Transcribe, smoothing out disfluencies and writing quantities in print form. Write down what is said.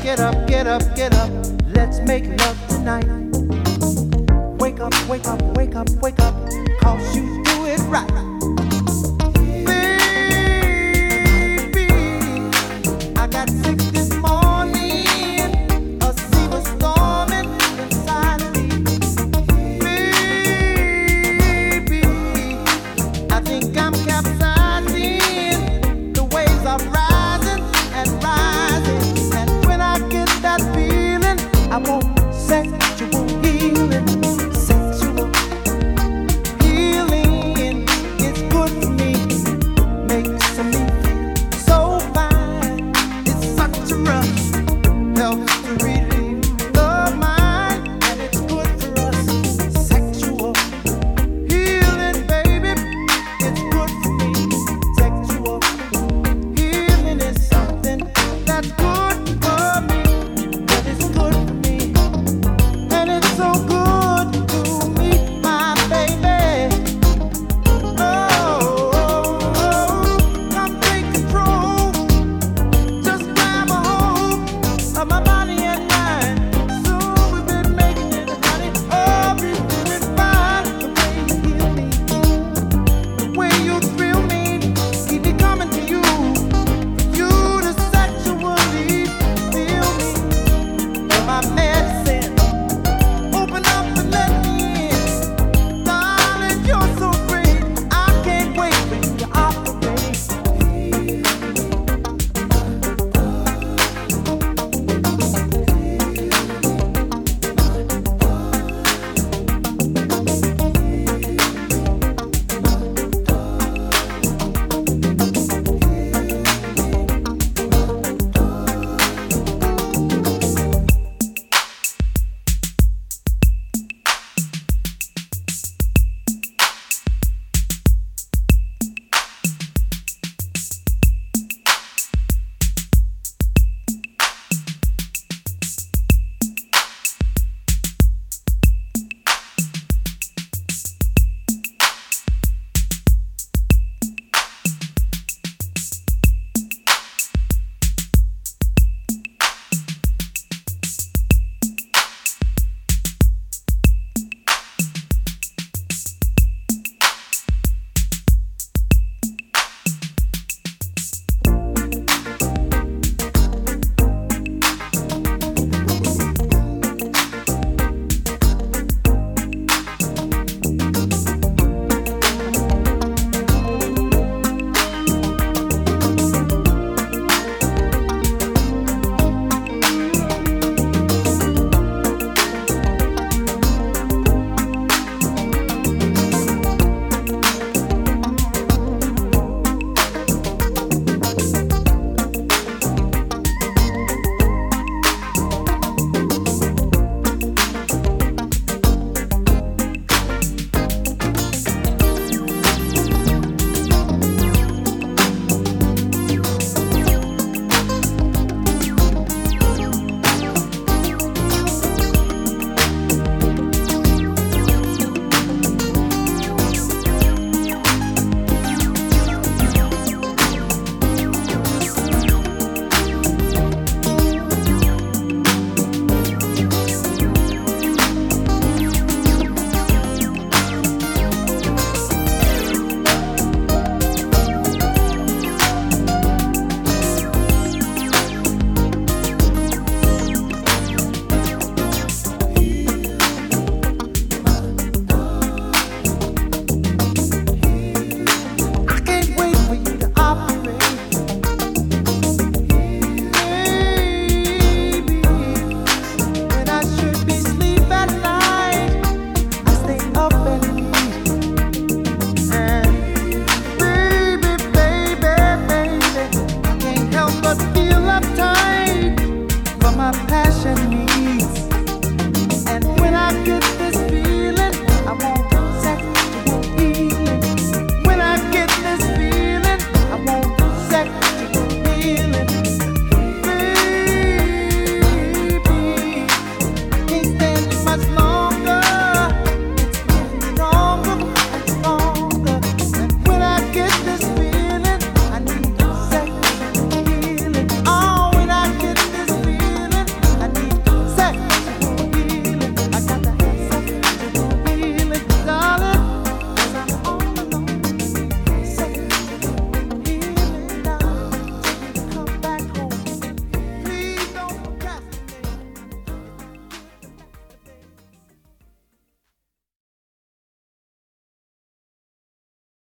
get up, get up, get up. Let's make love tonight. Wake up, wake up, wake up, wake up. 'Cause you do it right. Baby, I got sick this morning. A sea was storming inside of me. Baby, I think I'm capsizing. The waves are rising and rising. And when I get that feeling, I want sexual healing. Sexual healing is good for me. Makes me feel so fine. It's such a rush. Helps to relieve the mind. And it's good for us. Sexual healing, baby. It's good for me. Sexual healing is something that's good for me. That is good for me. And it's so good to me, my baby. Come take control. Just grab a hold of my body and mind. Soon we've been making it, honey. Oh, we doing fine. The way you heal me, the way you thrill me, keep me coming to you.